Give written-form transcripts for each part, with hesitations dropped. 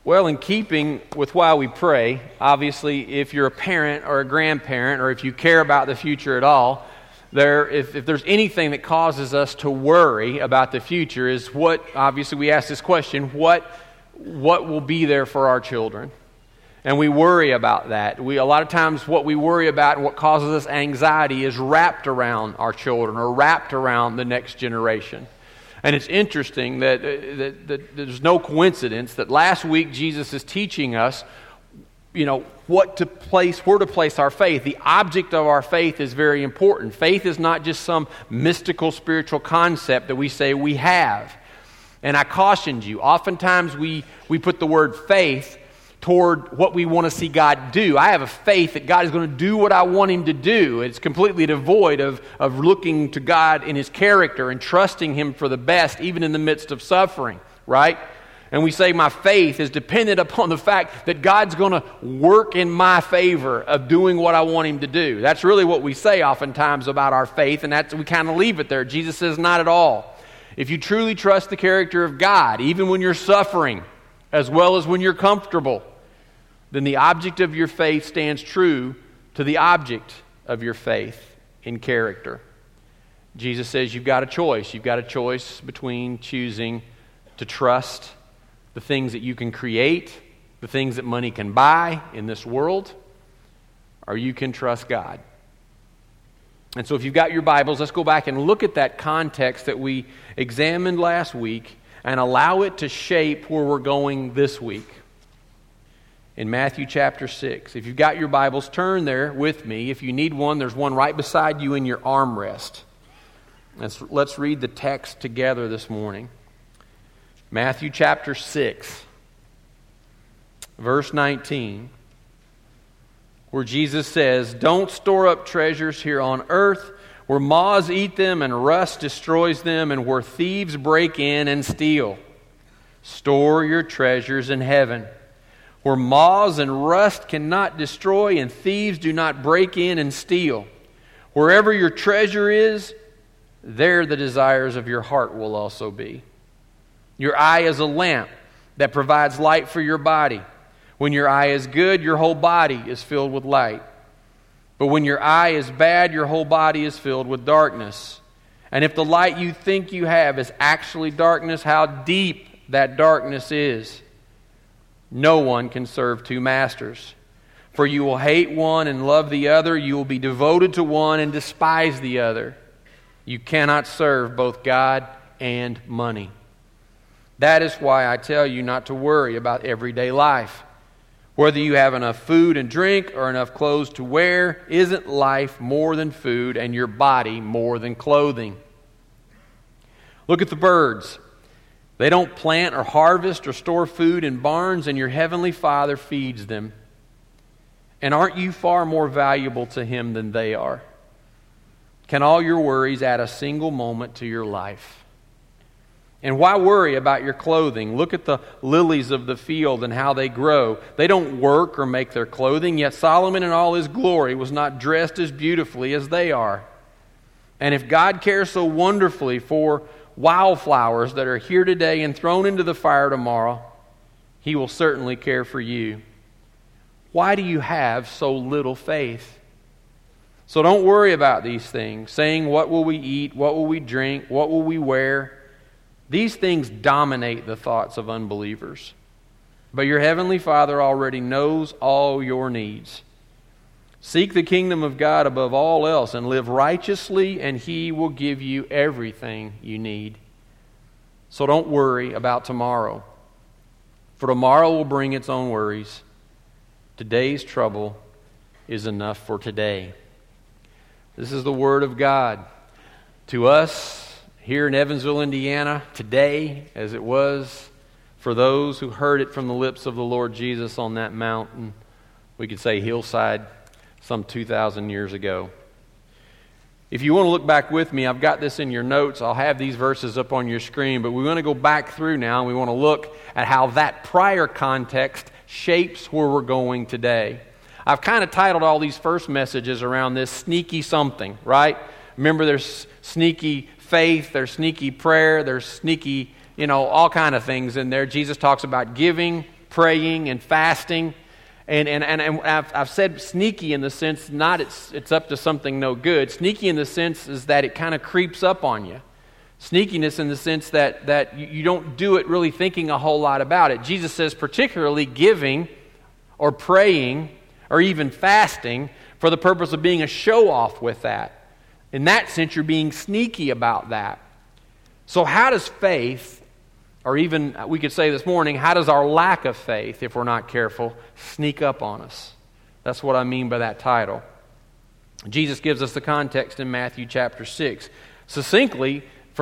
Well, in keeping with why we pray, obviously, if you're a parent or a grandparent, or if you care about the future at all, if there's anything that causes us to worry about the future is obviously we ask this question, what will be there for our children? And we worry about that. A lot of times what we worry about and what causes us anxiety is wrapped around our children or wrapped around the next generation. And it's interesting that there's no coincidence that last week Jesus is teaching us, where to place our faith. The object of our faith is very important. Faith is not just some mystical spiritual concept that we say we have. And I cautioned you, oftentimes we put the word faith toward what we want to see God do. I have a faith that God is going to do what I want Him to do. It's completely devoid of looking to God in His character and trusting Him for the best, even in the midst of suffering, right? And we say my faith is dependent upon the fact that God's going to work in my favor of doing what I want Him to do. That's really what we say oftentimes about our faith, and we kind of leave it there. Jesus says not at all. If you truly trust the character of God, even when you're suffering, as well as when you're comfortable, then the object of your faith stands true to the object of your faith in character. Jesus says you've got a choice. You've got a choice between choosing to trust the things that you can create, the things that money can buy in this world, or you can trust God. And so if you've got your Bibles, let's go back and look at that context that we examined last week and allow it to shape where we're going this week. In Matthew chapter 6. If you've got your Bibles, turn there with me. If you need one, there's one right beside you in your armrest. Let's read the text together this morning. Matthew chapter 6, verse 19, where Jesus says, "Don't store up treasures here on earth, where moths eat them and rust destroys them, and where thieves break in and steal. Store your treasures in heaven, where moths and rust cannot destroy, and thieves do not break in and steal. Wherever your treasure is, there the desires of your heart will also be. Your eye is a lamp that provides light for your body. When your eye is good, your whole body is filled with light. But when your eye is bad, your whole body is filled with darkness. And if the light you think you have is actually darkness, how deep that darkness is. No one can serve two masters. For you will hate one and love the other. You will be devoted to one and despise the other. You cannot serve both God and money. That is why I tell you not to worry about everyday life. Whether you have enough food and drink or enough clothes to wear, isn't life more than food and your body more than clothing? Look at the birds. They don't plant or harvest or store food in barns, and your heavenly Father feeds them. And aren't you far more valuable to Him than they are? Can all your worries add a single moment to your life? And why worry about your clothing? Look at the lilies of the field and how they grow. They don't work or make their clothing, yet Solomon in all his glory was not dressed as beautifully as they are. And if God cares so wonderfully for wildflowers that are here today and thrown into the fire tomorrow, He will certainly care for you. Why do you have so little faith? So don't worry about these things, saying, what will we eat? What will we drink? What will we wear? These things dominate the thoughts of unbelievers. But your heavenly Father already knows all your needs. Seek the kingdom of God above all else and live righteously, and He will give you everything you need. So don't worry about tomorrow, for tomorrow will bring its own worries. Today's trouble is enough for today. This is the Word of God to us here in Evansville, Indiana, today, as it was for those who heard it from the lips of the Lord Jesus on that mountain, we could say hillside, some 2,000 years ago. If you want to look back with me, I've got this in your notes. I'll have these verses up on your screen, but we want to go back through now, and we want to look at how that prior context shapes where we're going today. I've kind of titled all these first messages around this sneaky something, right? Remember, there's sneaky faith, there's sneaky prayer, there's sneaky, all kind of things in there. Jesus talks about giving, praying and fasting. And I've said sneaky in the sense, not it's up to something no good. Sneaky in the sense is that it kind of creeps up on you. Sneakiness in the sense that you don't do it really thinking a whole lot about it. Jesus says particularly giving or praying or even fasting for the purpose of being a show-off with that. In that sense, you're being sneaky about that. So how does faith, or even we could say this morning, how does our lack of faith, if we're not careful, sneak up on us? That's what I mean by that title. Jesus gives us the context in Matthew chapter 6. Succinctly,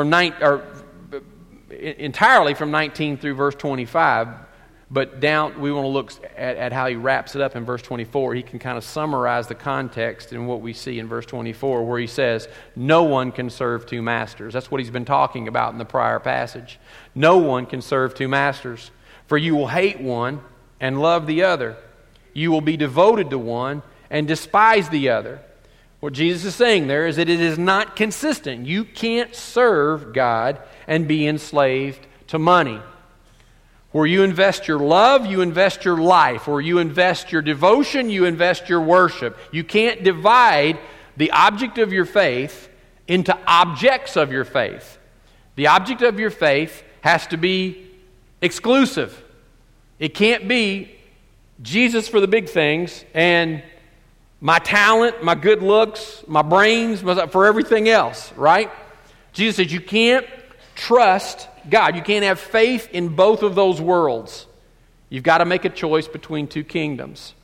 entirely from 19 through verse 25, but down we want to look at how he wraps it up in verse 24. He can kind of summarize the context in what we see in verse 24, where he says, no one can serve two masters. That's what he's been talking about in the prior passage. No one can serve two masters, for you will hate one and love the other. You will be devoted to one and despise the other. What Jesus is saying there is that it is not consistent. You can't serve God and be enslaved to money. Where you invest your love, you invest your life. Where you invest your devotion, you invest your worship. You can't divide the object of your faith into objects of your faith. The object of your faith has to be exclusive. It can't be Jesus for the big things and my talent, my good looks, my brains, for everything else, right? Jesus says you can't trust God. You can't have faith in both of those worlds. You've got to make a choice between two kingdoms.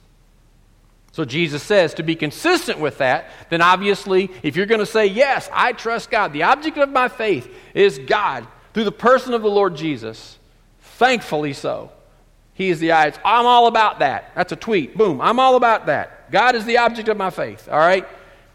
So Jesus says to be consistent with that, then obviously if you're going to say, yes, I trust God, the object of my faith is God through the person of the Lord Jesus, thankfully so. He is I'm all about that. That's a tweet. Boom. I'm all about that. God is the object of my faith. All right?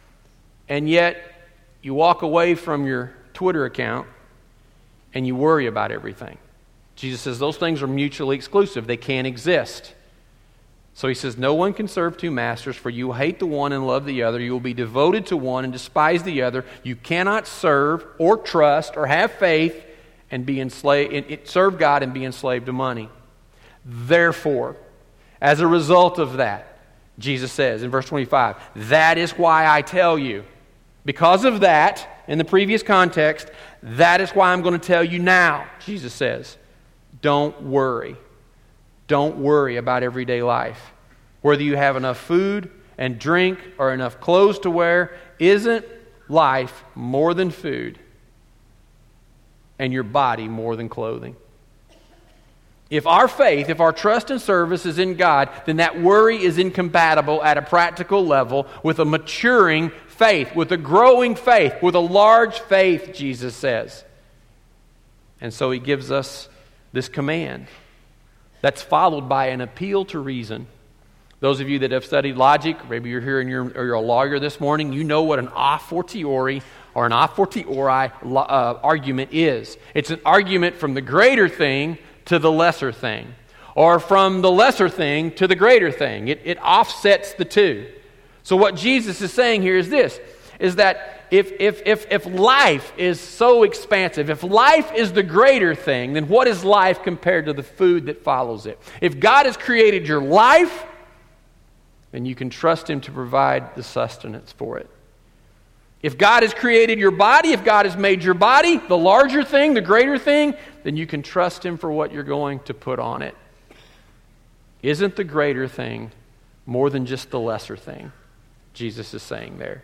And yet, you walk away from your Twitter account and you worry about everything. Jesus says those things are mutually exclusive. They can't exist. So he says, no one can serve two masters, for you will hate the one and love the other. You will be devoted to one and despise the other. You cannot serve or trust or have faith and be enslaved, serve God and be enslaved to money. Therefore, as a result of that, Jesus says in verse 25, that is why I tell you. Because of that, in the previous context, that is why I'm going to tell you now, Jesus says, don't worry. Don't worry about everyday life. Whether you have enough food and drink or enough clothes to wear, isn't life more than food and your body more than clothing? If our faith, if our trust and service is in God, then that worry is incompatible at a practical level with a maturing faith, with a growing faith, with a large faith, Jesus says. And so he gives us this command that's followed by an appeal to reason. Those of you that have studied logic, maybe you're here and you're a lawyer this morning, you know what an a fortiori or an a fortiori argument is. It's an argument from the greater thing to the lesser thing, or from the lesser thing to the greater thing. It offsets the two. So what Jesus is saying here is this, is that if life is so expansive, if life is the greater thing, then what is life compared to the food that follows it? If God has created your life, then you can trust Him to provide the sustenance for it. If God has created your body, if God has made your body the larger thing, the greater thing, then you can trust Him for what you're going to put on it. Isn't the greater thing more than just the lesser thing? Jesus is saying there.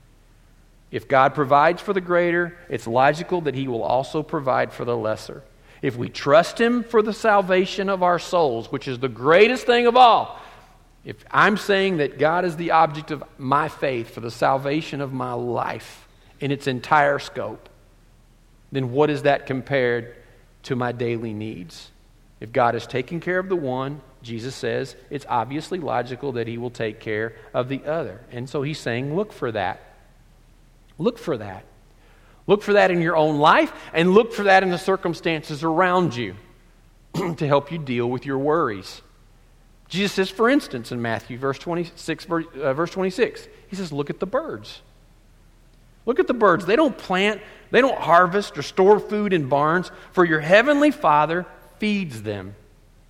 If God provides for the greater, it's logical that He will also provide for the lesser. If we trust Him for the salvation of our souls, which is the greatest thing of all, if I'm saying that God is the object of my faith for the salvation of my life in its entire scope, then what is that compared to my daily needs? If God is taking care of the one, Jesus says, it's obviously logical that He will take care of the other. And so He's saying, look for that. Look for that. Look for that in your own life, and look for that in the circumstances around you to help you deal with your worries. Jesus says, for instance, in Matthew verse 26, He says, look at the birds. Look at the birds. They don't plant, they don't harvest or store food in barns, for your heavenly Father feeds them.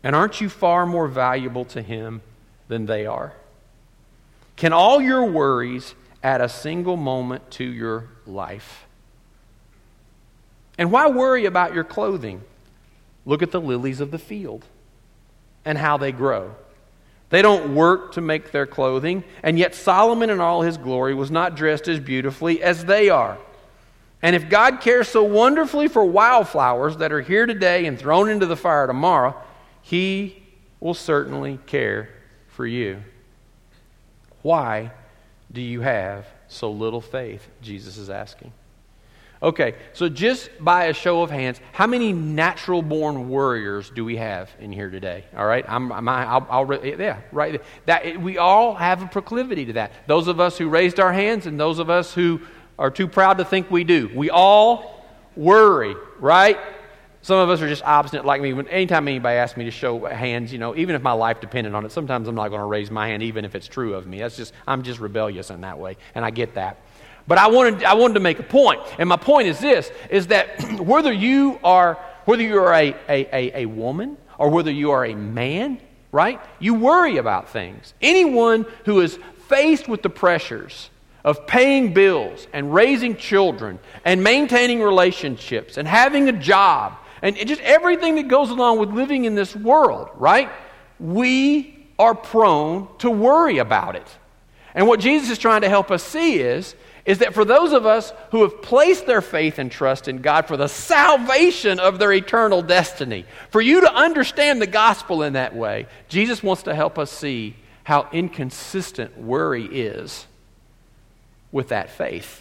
And aren't you far more valuable to Him than they are? Can all your worries add a single moment to your life? And why worry about your clothing? Look at the lilies of the field and how they grow. They don't work to make their clothing, and yet Solomon in all his glory was not dressed as beautifully as they are. And if God cares so wonderfully for wildflowers that are here today and thrown into the fire tomorrow, He will certainly care for you. Why do you have so little faith? Jesus is asking. Okay, so just by a show of hands, how many natural-born worriers do we have in here today? All right, right. That we all have a proclivity to that. Those of us who raised our hands, and those of us who are too proud to think we do. We all worry, right? Some of us are just obstinate like me. Anytime anybody asks me to show hands, even if my life depended on it, sometimes I'm not going to raise my hand, even if it's true of me. I'm just rebellious in that way, and I get that. But I wanted to make a point, and my point is this: is that whether you are a woman or whether you are a man, right? You worry about things. Anyone who is faced with the pressures of paying bills and raising children and maintaining relationships and having a job and just everything that goes along with living in this world, right? We are prone to worry about it. And what Jesus is trying to help us see is that for those of us who have placed their faith and trust in God for the salvation of their eternal destiny, for you to understand the gospel in that way, Jesus wants to help us see how inconsistent worry is with that faith.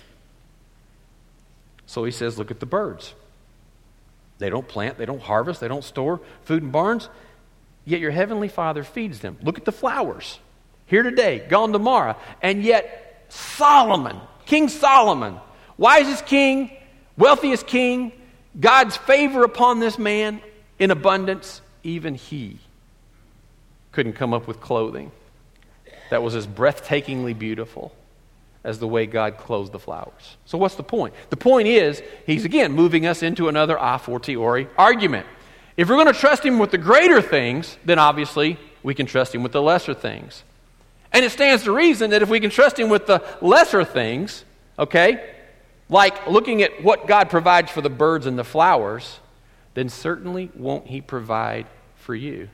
So He says, look at the birds. They don't plant, they don't harvest, they don't store food in barns, yet your heavenly Father feeds them. Look at the flowers. Here today, gone tomorrow. And yet Solomon, King Solomon, wisest king, wealthiest king, God's favor upon this man in abundance, even he couldn't come up with clothing that was as breathtakingly beautiful as the way God clothes the flowers. So what's the point? The point is, he's again moving us into another a fortiori argument. If we're going to trust Him with the greater things, then obviously we can trust Him with the lesser things. And it stands to reason that if we can trust Him with the lesser things, okay, like looking at what God provides for the birds and the flowers, then certainly won't He provide for you.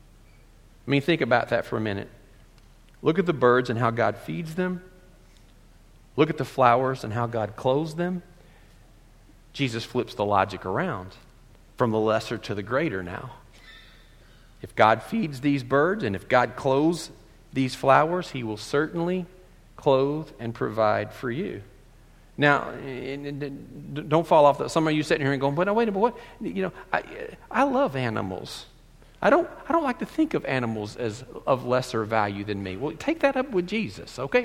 I mean, think about that for a minute. Look at the birds and how God feeds them. Look at the flowers and how God clothes them. Jesus flips the logic around from the lesser to the greater now. If God feeds these birds and if God clothes these flowers, He will certainly clothe and provide for you. Now, don't fall off that. Some of you sitting here and going, but wait a minute, what? I love animals. I don't like to think of animals as of lesser value than me. Well, take that up with Jesus, okay?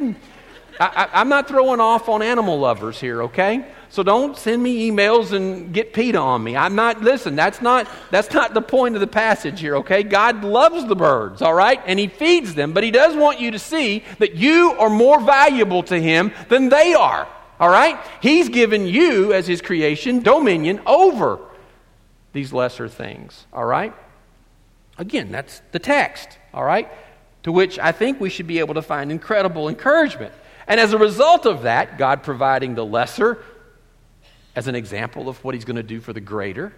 I'm not throwing off on animal lovers here, okay? So don't send me emails and get PETA on me. That's not the point of the passage here, okay? God loves the birds, all right? And He feeds them, but He does want you to see that you are more valuable to Him than they are, all right? He's given you, as His creation, dominion over these lesser things, all right? Again, that's the text, all right? To which I think we should be able to find incredible encouragement. And as a result of that, God providing the lesser as an example of what He's going to do for the greater,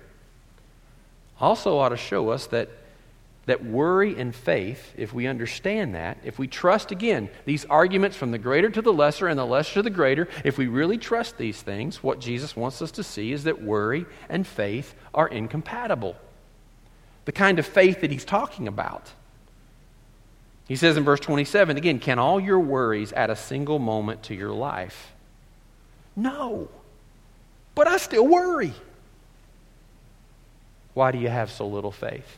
also ought to show us that worry and faith, if we understand that, if we trust, again, these arguments from the greater to the lesser and the lesser to the greater, if we really trust these things, what Jesus wants us to see is that worry and faith are incompatible. The kind of faith that He's talking about. He says in verse 27, again, can all your worries add a single moment to your life? No. But I still worry. Why do you have so little faith?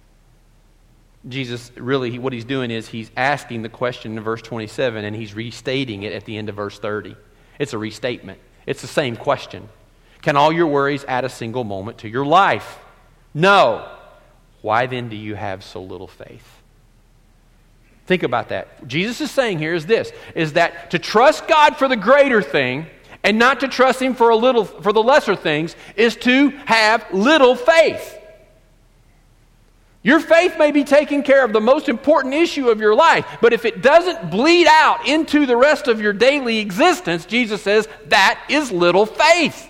Jesus, really, what He's doing is He's asking the question in verse 27 and He's restating it at the end of verse 30. It's a restatement. It's the same question. Can all your worries add a single moment to your life? No. Why then do you have so little faith? Think about that. Jesus is saying here is that to trust God for the greater thing and not to trust Him for the lesser things is to have little faith. Your faith may be taking care of the most important issue of your life, but if it doesn't bleed out into the rest of your daily existence, Jesus says that is little faith.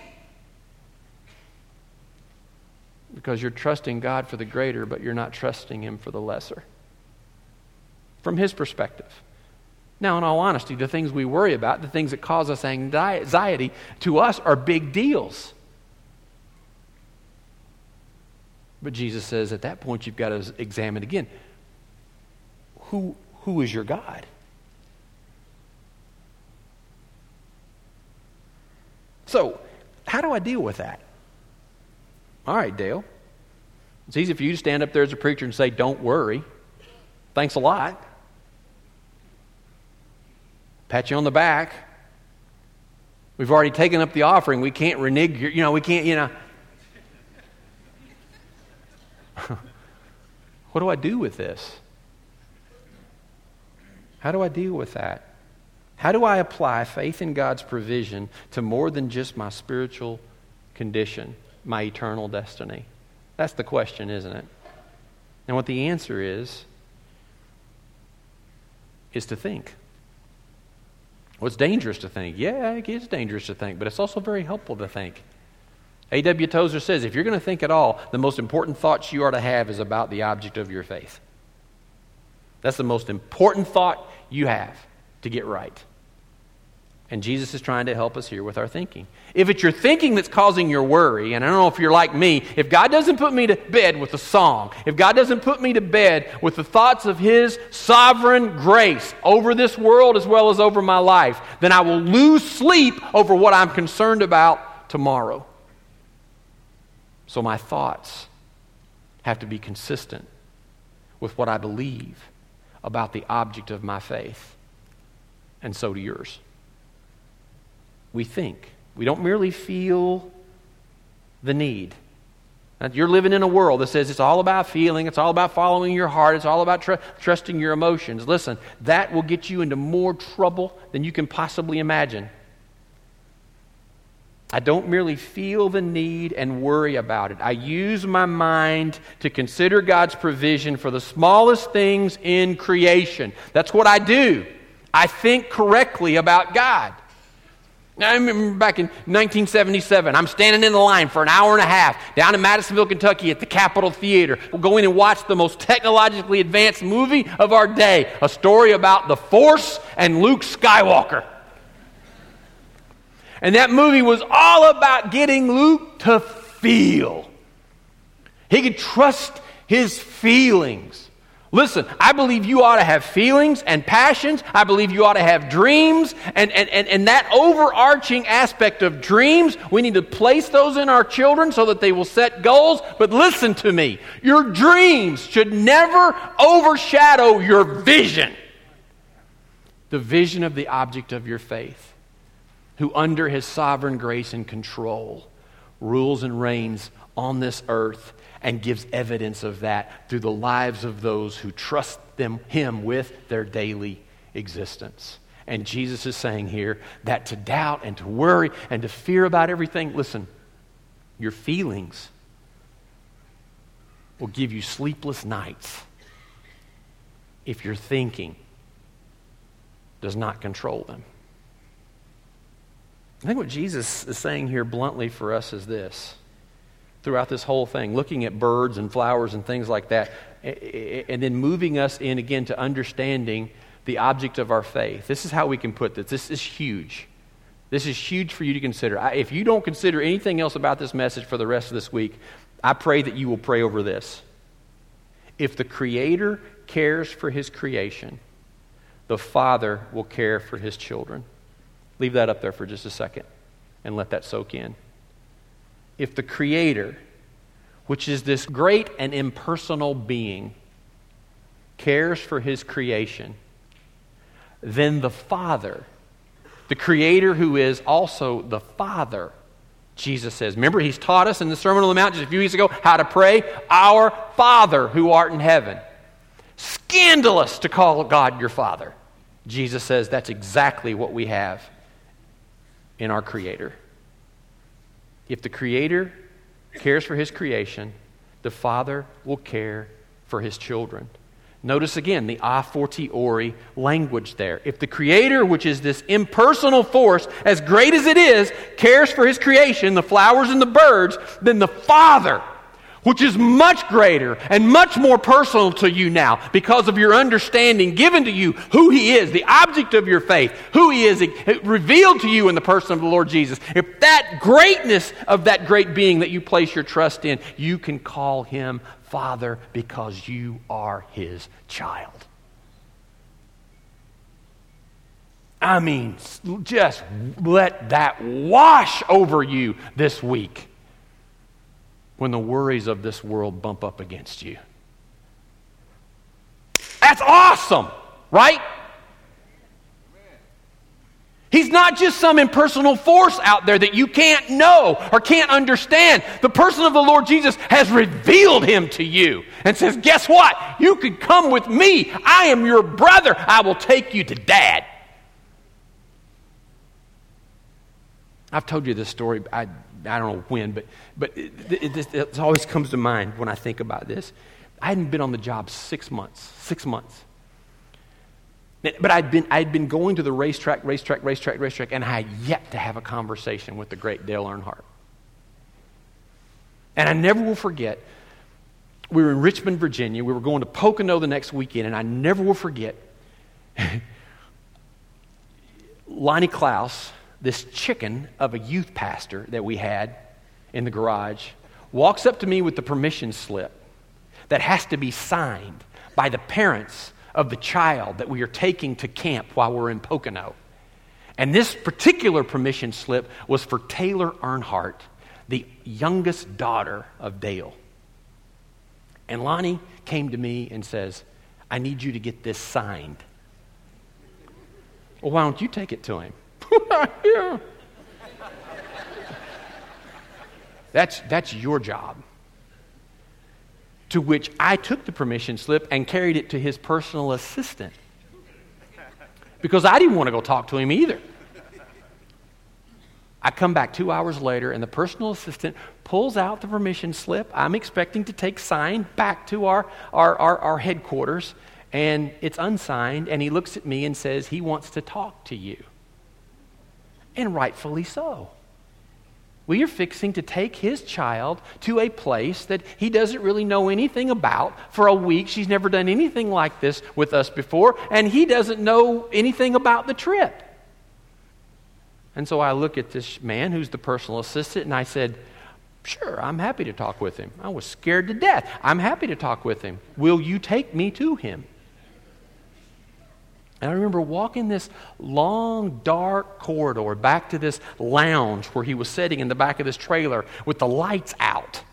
Because you're trusting God for the greater, but you're not trusting Him for the lesser. From His perspective. Now, in all honesty, the things we worry about, the things that cause us anxiety, to us are big deals. But Jesus says at that point you've got to examine again, who is your God? So, how do I deal with that? All right, Dale. It's easy for you to stand up there as a preacher and say, don't worry. Thanks a lot. Pat you on the back. We've already taken up the offering. We can't renege, we can't, What do I do with this? How do I deal with that? How do I apply faith in God's provision to more than just my spiritual condition, my eternal destiny? That's the question, isn't it? And what the answer is to think. Well, it's dangerous to think. Yeah, it is dangerous to think, but it's also very helpful to think. A.W. Tozer says, if you're going to think at all, the most important thoughts you are to have is about the object of your faith. That's the most important thought you have to get right. And Jesus is trying to help us here with our thinking. If it's your thinking that's causing your worry, and I don't know if you're like me, if God doesn't put me to bed with a song, if God doesn't put me to bed with the thoughts of His sovereign grace over this world as well as over my life, then I will lose sleep over what I'm concerned about tomorrow. So my thoughts have to be consistent with what I believe about the object of my faith. And so do yours. We think. We don't merely feel the need. Now, you're living in a world that says it's all about feeling, it's all about following your heart, it's all about trusting your emotions. Listen, that will get you into more trouble than you can possibly imagine. I don't merely feel the need and worry about it. I use my mind to consider God's provision for the smallest things in creation. That's what I do. I think correctly about God. Now, I remember back in 1977, I'm standing in the line for an hour and a half down in Madisonville, Kentucky at the Capitol Theater. We'll go in and watch the most technologically advanced movie of our day, a story about the Force and Luke Skywalker. And that movie was all about getting Luke to feel. He could trust his feelings. Listen, I believe you ought to have feelings and passions. I believe you ought to have dreams. And that overarching aspect of dreams, we need to place those in our children so that they will set goals. But listen to me. Your dreams should never overshadow your vision. The vision of the object of your faith, who under His sovereign grace and control rules and reigns on this earth and gives evidence of that through the lives of those who trust Him with their daily existence. And Jesus is saying here that to doubt and to worry and to fear about everything, listen, your feelings will give you sleepless nights if your thinking does not control them. I think what Jesus is saying here bluntly for us is this. Throughout this whole thing, looking at birds and flowers and things like that, and then moving us in again to understanding the object of our faith. This is how we can put this. This is huge. This is huge for you to consider. If you don't consider anything else about this message for the rest of this week, I pray that you will pray over this. If the Creator cares for His creation, the Father will care for His children. Leave that up there for just a second and let that soak in. If the Creator, which is this great and impersonal being, cares for His creation, then the Father, the Creator who is also the Father, Jesus says. Remember, He's taught us in the Sermon on the Mount just a few weeks ago how to pray, Our Father who art in heaven. Scandalous to call God your Father. Jesus says that's exactly what we have in our Creator. If the Creator cares for His creation, the Father will care for his children. Notice again the a fortiori language there. If the Creator, which is this impersonal force, as great as it is, cares for his creation, the flowers and the birds, then the Father, which is much greater and much more personal to you now because of your understanding given to you who he is, the object of your faith, who he is, revealed to you in the person of the Lord Jesus. If that greatness of that great being that you place your trust in, you can call him Father because you are his child. I mean, just let that wash over you this week when the worries of this world bump up against you. That's awesome, right? He's not just some impersonal force out there that you can't know or can't understand. The person of the Lord Jesus has revealed him to you and says, guess what? You could come with me. I am your brother. I will take you to Dad. I've told you this story, I don't know when, but it always comes to mind when I think about this. I hadn't been on the job 6 months. But I'd been going to the racetrack, and I had yet to have a conversation with the great Dale Earnhardt. And I never will forget, we were in Richmond, Virginia. We were going to Pocono the next weekend, and I never will forget Lonnie Klaus, this chicken of a youth pastor that we had in the garage, walks up to me with the permission slip that has to be signed by the parents of the child that we are taking to camp while we're in Pocono. And this particular permission slip was for Taylor Earnhardt, the youngest daughter of Dale. And Lonnie came to me and says, I need you to get this signed. Well, why don't you take it to him? Yeah. That's your job. To which I took the permission slip and carried it to his personal assistant. Because I didn't want to go talk to him either. I come back 2 hours later and the personal assistant pulls out the permission slip I'm expecting to take signed back to our headquarters, and it's unsigned, and he looks at me and says he wants to talk to you. And rightfully so. We are fixing to take his child to a place that he doesn't really know anything about for a week. She's never done anything like this with us before, and he doesn't know anything about the trip. And so I look at this man who's the personal assistant, and I said, sure, I'm happy to talk with him. I was scared to death. I'm happy to talk with him. Will you take me to him? And I remember walking this long, dark corridor back to this lounge where he was sitting in the back of this trailer with the lights out.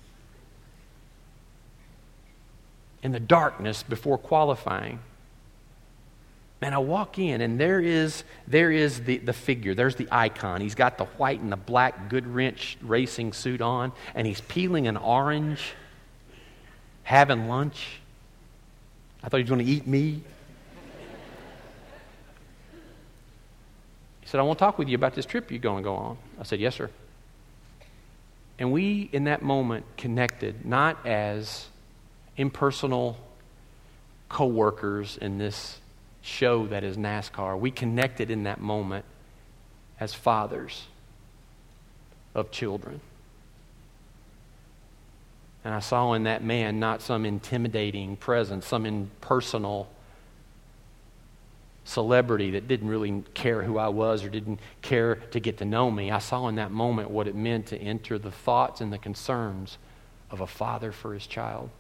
In the darkness before qualifying. And I walk in, and there is the figure. There's the icon. He's got the white and the black Goodwrench racing suit on, and he's peeling an orange, having lunch. I thought he was going to eat me. He said, I want to talk with you about this trip you're going to go on. I said, yes, sir. And we, in that moment, connected, not as impersonal co-workers in this show that is NASCAR. We connected in that moment as fathers of children. And I saw in that man not some intimidating presence, some impersonal celebrity that didn't really care who I was or didn't care to get to know me. I saw in that moment what it meant to enter the thoughts and the concerns of a father for his child.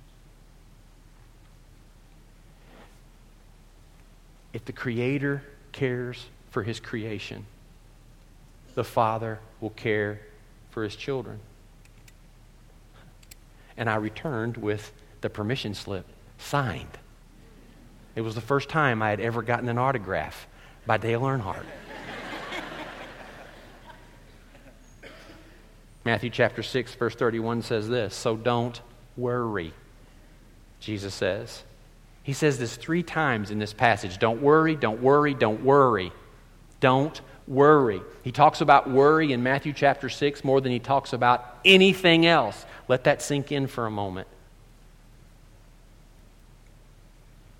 If the Creator cares for his creation, the Father will care for his children. And I returned with the permission slip signed. It was the first time I had ever gotten an autograph by Dale Earnhardt. Matthew chapter 6, verse 31 says this, so don't worry, Jesus says. He says this 3 times in this passage. Don't worry, don't worry, don't worry. Don't worry. He talks about worry in Matthew chapter 6 more than he talks about anything else. Let that sink in for a moment.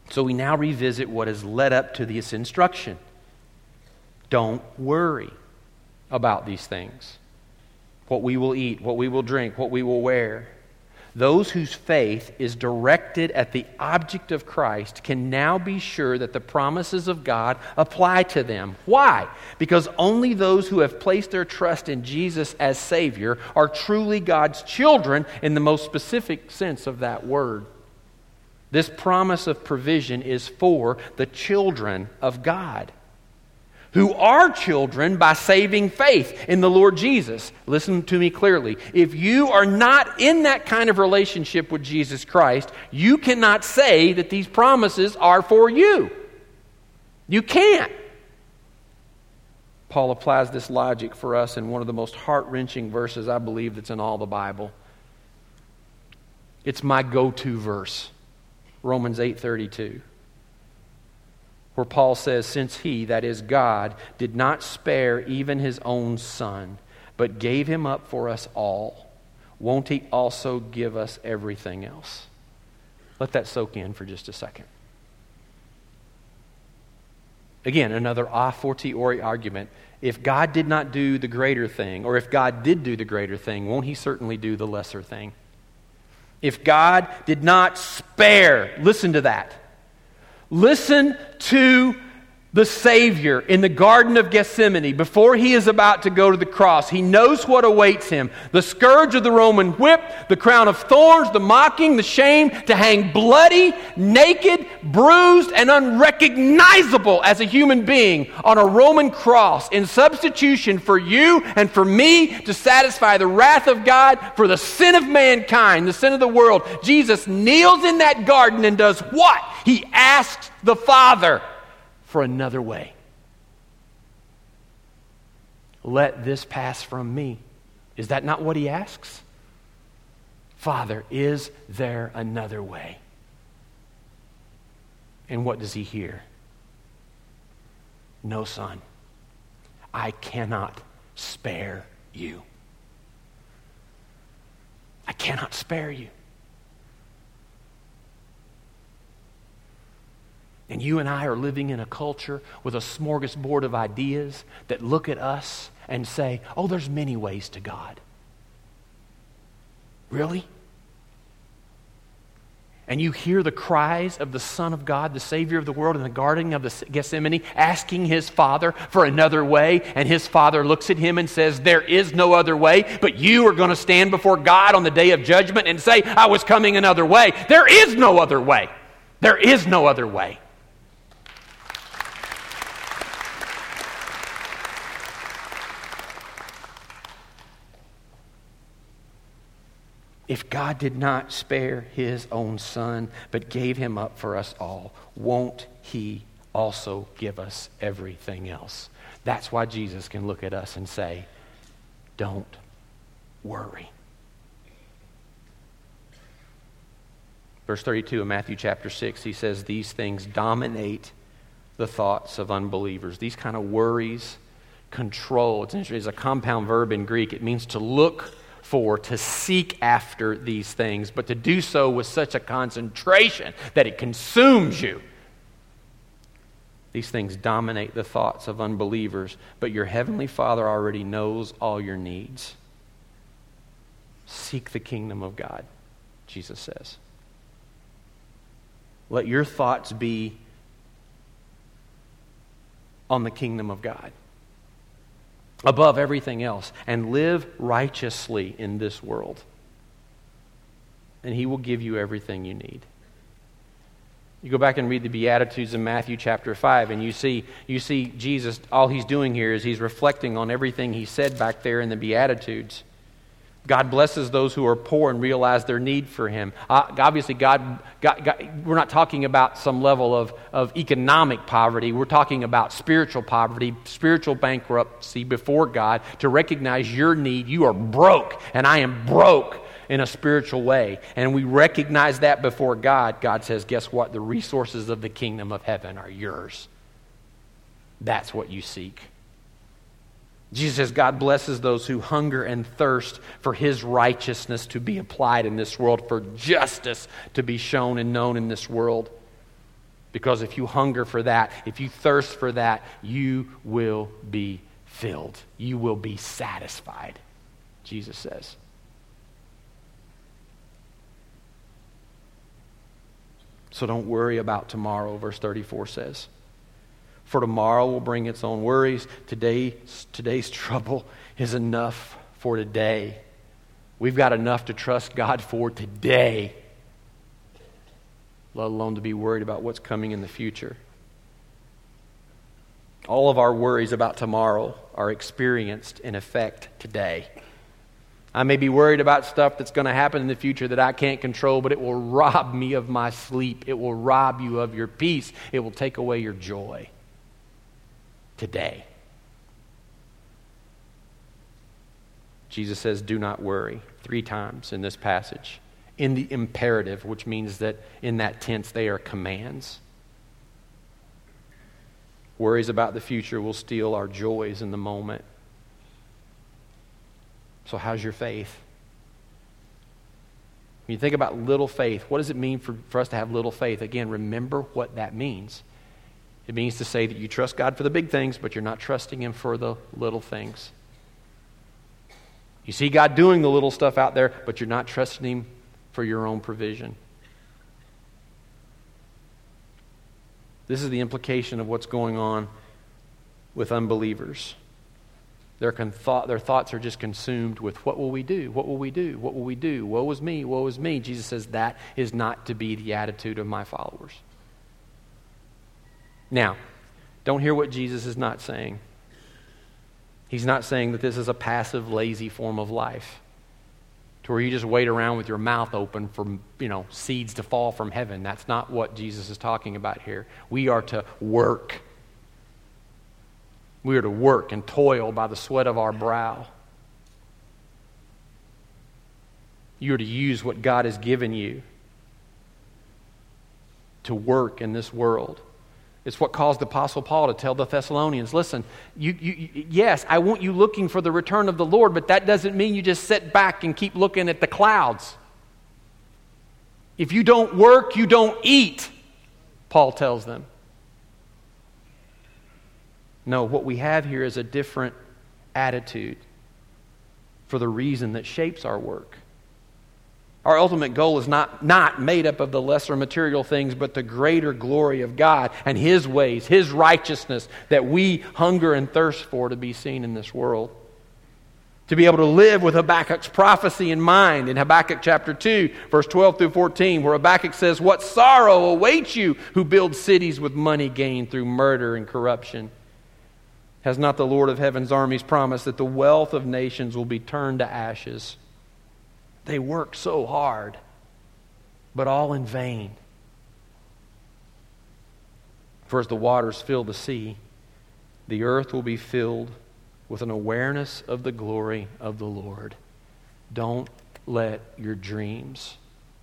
So we now revisit what has led up to this instruction. Don't worry about these things. What we will eat, what we will drink, what we will wear. Those whose faith is directed at the object of Christ can now be sure that the promises of God apply to them. Why? Because only those who have placed their trust in Jesus as Savior are truly God's children in the most specific sense of that word. This promise of provision is for the children of God, who are children by saving faith in the Lord Jesus. Listen to me clearly. If you are not in that kind of relationship with Jesus Christ, you cannot say that these promises are for you. You can't. Paul applies this logic for us in one of the most heart-wrenching verses I believe that's in all the Bible. It's my go-to verse, Romans 8:32. Where Paul says, since he, that is God, did not spare even his own Son, but gave him up for us all, won't he also give us everything else? Let that soak in for just a second. Again, another a fortiori argument. If God did not do the greater thing, or if God did do the greater thing, won't he certainly do the lesser thing? If God did not spare, listen to that. Listen to the Savior in the Garden of Gethsemane before he is about to go to the cross. He knows what awaits him. The scourge of the Roman whip, the crown of thorns, the mocking, the shame, to hang bloody, naked, bruised, and unrecognizable as a human being on a Roman cross in substitution for you and for me to satisfy the wrath of God for the sin of mankind, the sin of the world. Jesus kneels in that garden and does what? He asks the Father for another way. Let this pass from me. Is that not what he asks? Father, is there another way? And what does he hear? No, son. I cannot spare you. I cannot spare you. And you and I are living in a culture with a smorgasbord of ideas that look at us and say, oh, there's many ways to God. Really? And you hear the cries of the Son of God, the Savior of the world, in the Garden of the Gethsemane, asking his Father for another way. And his Father looks at him and says, there is no other way, but you are going to stand before God on the day of judgment and say, I was coming another way. There is no other way. There is no other way. If God did not spare his own Son, but gave him up for us all, won't he also give us everything else? That's why Jesus can look at us and say, don't worry. Verse 32 of Matthew chapter 6, he says, these things dominate the thoughts of unbelievers. These kind of worries control. It's a compound verb in Greek. It means to look for, to seek after these things, but to do so with such a concentration that it consumes you. These things dominate the thoughts of unbelievers, but your heavenly Father already knows all your needs. Seek the kingdom of God, Jesus says. Let your thoughts be on the kingdom of God above everything else, and live righteously in this world. And he will give you everything you need. You go back and read the Beatitudes in Matthew chapter 5, and you see Jesus, all he's doing here is he's reflecting on everything he said back there in the Beatitudes. God blesses those who are poor and realize their need for him. Obviously, God, we're not talking about some level of economic poverty. We're talking about spiritual poverty, spiritual bankruptcy before God, to recognize your need. You are broke, and I am broke in a spiritual way. And we recognize that before God. God says, guess what? The resources of the kingdom of heaven are yours. That's what you seek. Jesus says God blesses those who hunger and thirst for his righteousness to be applied in this world, for justice to be shown and known in this world. Because if you hunger for that, if you thirst for that, you will be filled. You will be satisfied, Jesus says. So don't worry about tomorrow, verse 34 says. For tomorrow will bring its own worries. Today's trouble is enough for today. We've got enough to trust God for today, let alone to be worried about what's coming in the future. All of our worries about tomorrow are experienced in effect today. I may be worried about stuff that's going to happen in the future that I can't control, but it will rob me of my sleep. It will rob you of your peace. It will take away your joy today. Jesus says, do not worry 3 times in this passage. In the imperative, which means that in that tense they are commands. Worries about the future will steal our joys in the moment. So how's your faith? When you think about little faith, what does it mean for us to have little faith? Again, remember what that means. It means to say that you trust God for the big things, but you're not trusting Him for the little things. You see God doing the little stuff out there, but you're not trusting Him for your own provision. This is the implication of what's going on with unbelievers. Their thoughts are just consumed with, what will we do? What will we do? What will we do? Woe is me, woe is me. Jesus says that is not to be the attitude of my followers. Now, don't hear what Jesus is not saying. He's not saying that this is a passive, lazy form of life, to where you just wait around with your mouth open for, seeds to fall from heaven. That's not what Jesus is talking about here. We are to work. We are to work and toil by the sweat of our brow. You are to use what God has given you to work in this world. It's what caused the Apostle Paul to tell the Thessalonians, listen, yes, I want you looking for the return of the Lord, but that doesn't mean you just sit back and keep looking at the clouds. If you don't work, you don't eat, Paul tells them. No, what we have here is a different attitude for the reason that shapes our work. Our ultimate goal is not made up of the lesser material things, but the greater glory of God and His ways, His righteousness that we hunger and thirst for to be seen in this world. To be able to live with Habakkuk's prophecy in mind in Habakkuk chapter 2, verse 12 through 14, where Habakkuk says, what sorrow awaits you who build cities with money gained through murder and corruption. Has not the Lord of heaven's armies promised that the wealth of nations will be turned to ashes? They work so hard, but all in vain. For as the waters fill the sea, the earth will be filled with an awareness of the glory of the Lord. Don't let your dreams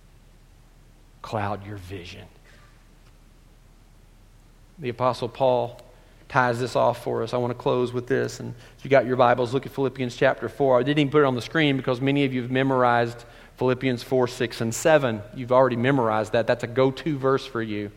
cloud your vision. The Apostle Paul ties this off for us. I want to close with this. And if you got your Bibles, look at Philippians chapter 4. I didn't even put it on the screen because many of you have memorized Philippians 4, 6, and 7. You've already memorized that. That's a go-to verse for you.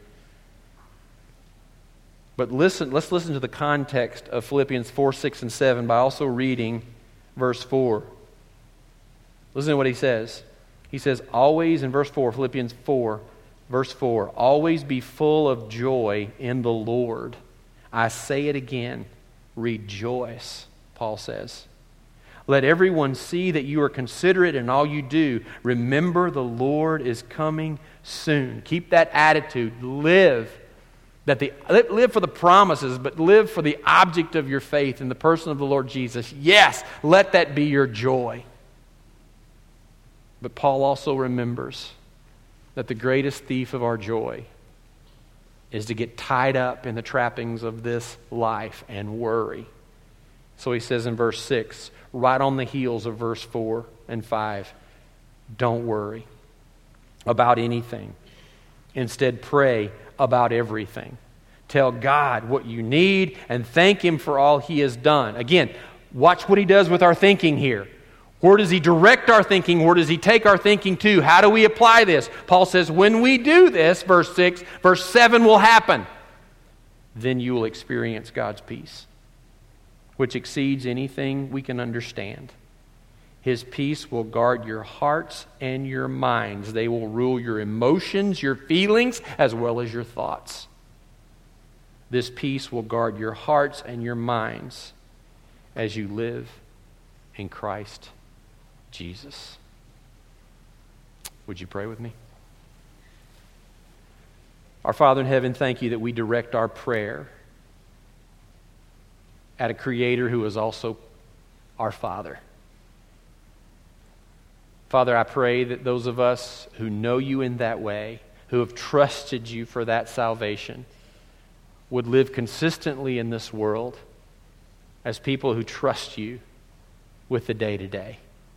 But let's listen to the context of Philippians 4, 6, and 7 by also reading verse 4. Listen to what he says. He says, always, in verse 4, Philippians 4, verse 4, always be full of joy in the Lord. I say it again, rejoice, Paul says. Let everyone see that you are considerate in all you do. Remember, the Lord is coming soon. Keep that attitude. Live for the promises, but live for the object of your faith in the person of the Lord Jesus. Yes, let that be your joy. But Paul also remembers that the greatest thief of our joy is to get tied up in the trappings of this life and worry. So he says in verse 6, right on the heels of verse 4 and 5, don't worry about anything. Instead, pray about everything. Tell God what you need and thank Him for all He has done. Again, watch what He does with our thinking here. Where does He direct our thinking? Where does He take our thinking to? How do we apply this? Paul says, when we do this, verse 6, verse 7 will happen. Then you will experience God's peace, which exceeds anything we can understand. His peace will guard your hearts and your minds. They will rule your emotions, your feelings, as well as your thoughts. This peace will guard your hearts and your minds as you live in Christ Jesus. Would you pray with me? Our Father in heaven, thank you that we direct our prayer at a Creator who is also our Father. Father, I pray that those of us who know you in that way, who have trusted you for that salvation, would live consistently in this world as people who trust you with the day-to-day.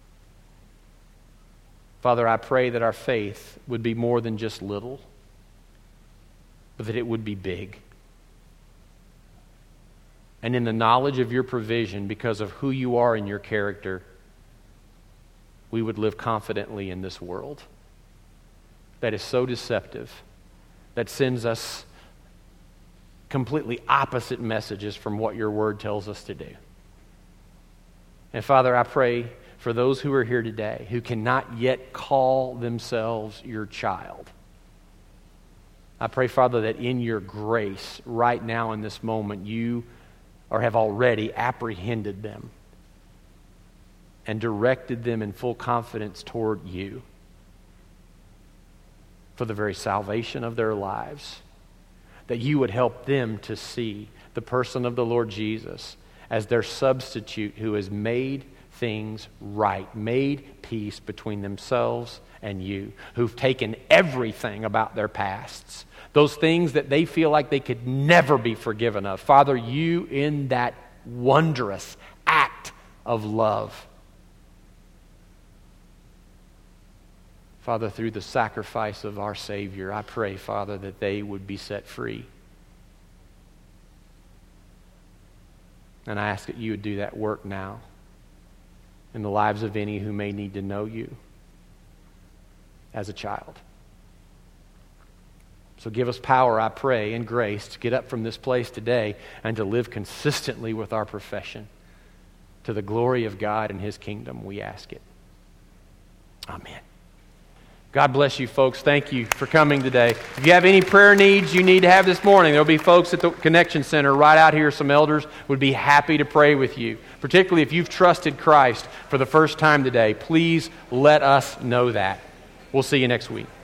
Father, I pray that our faith would be more than just little, but that it would be big. And in the knowledge of your provision, because of who you are and your character, we would live confidently in this world that is so deceptive, that sends us completely opposite messages from what your word tells us to do. And Father, I pray for those who are here today who cannot yet call themselves your child. I pray, Father, that in your grace right now in this moment, you have already apprehended them and directed them in full confidence toward you for the very salvation of their lives, that you would help them to see the person of the Lord Jesus as their substitute who has made things right, made peace between themselves and you, who've taken everything about their pasts, those things that they feel like they could never be forgiven of. Father, you in that wondrous act of love, Father, through the sacrifice of our Savior, I pray, Father, that they would be set free. And I ask that you would do that work now in the lives of any who may need to know you as a child. So give us power, I pray, and grace to get up from this place today and to live consistently with our profession. To the glory of God and His kingdom, we ask it. Amen. God bless you, folks. Thank you for coming today. If you have any prayer needs you need to have this morning, there'll be folks at the Connection Center right out here. Some elders would be happy to pray with you. Particularly if you've trusted Christ for the first time today, please let us know that. We'll see you next week.